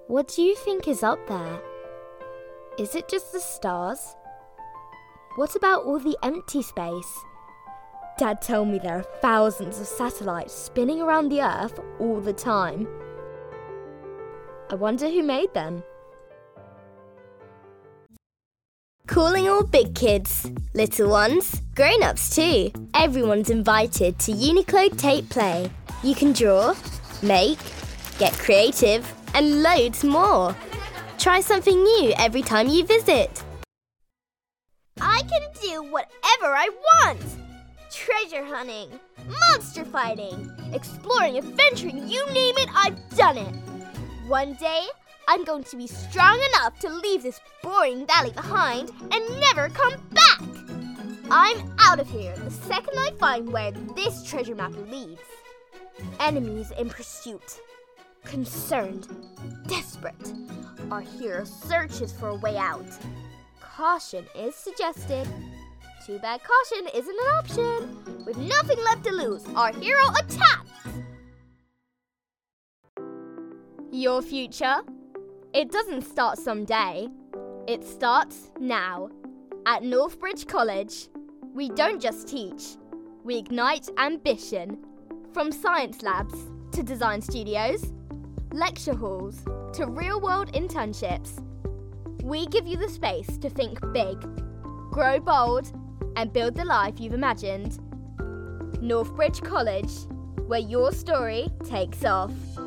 What do you think is up there? Is it just the stars? What about all the empty space? Dad told me there are thousands of satellites spinning around the Earth all the time. I wonder who made them. Calling all big kids, little ones, grown-ups too. Everyone's invited to Uniqlo Tape Play. You can draw, make, get creative, and loads more. Try something new every time you visit. I can do whatever I want. Treasure hunting, monster fighting, exploring, adventuring, you name it, I've done it. One day, I'm going to be strong enough to leave this boring valley behind and never come back. I'm out of here the second I find where this treasure map leads. Enemies in pursuit. Concerned, desperate. Our hero searches for a way out. Caution is suggested. Too bad caution isn't an option. With nothing left to lose, our hero attacks. Your future? It doesn't start someday. It starts now. At Northbridge College, we don't just teach. We ignite ambition. From science labs to design studios, lecture halls to real-world internships. We give you the space to think big, grow bold, and build the life you've imagined. Northbridge College, where your story takes off.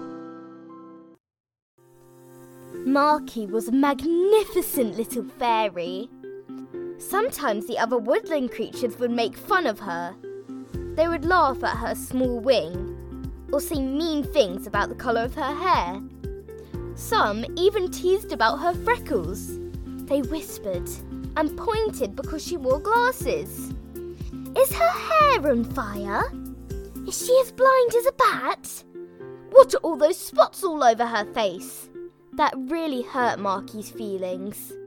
Marky was a magnificent little fairy. Sometimes the other woodland creatures would make fun of her. They would laugh at her small wing, or say mean things about the colour of her hair. Some even teased about her freckles. They whispered and pointed because she wore glasses. Is her hair on fire? Is she as blind as a bat? What are all those spots all over her face? That really hurt Marky's feelings.